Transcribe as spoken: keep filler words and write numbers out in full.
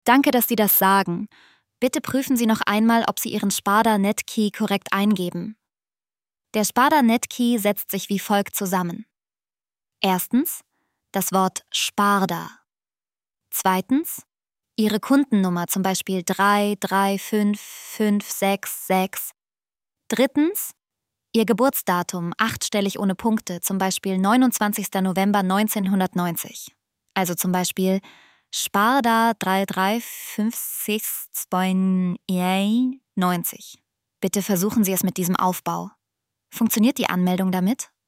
Danke, dass Sie das sagen. Bitte prüfen Sie noch einmal, ob Sie Ihren Sparda-Netkey korrekt eingeben. Der Sparda-Netkey setzt sich wie folgt zusammen. Erstens das Wort Sparda. Zweitens Ihre Kundennummer, zum Beispiel drei drei fünf fünf sechs sechs. Drittens Ihr Geburtsdatum, achtstellig ohne Punkte, zum Beispiel neunundzwanzigster November neunzehnhundertneunzig. Also zum Beispiel Sparda drei drei fünf sechs neunzig. Bitte versuchen Sie es mit diesem Aufbau. Funktioniert die Anmeldung damit?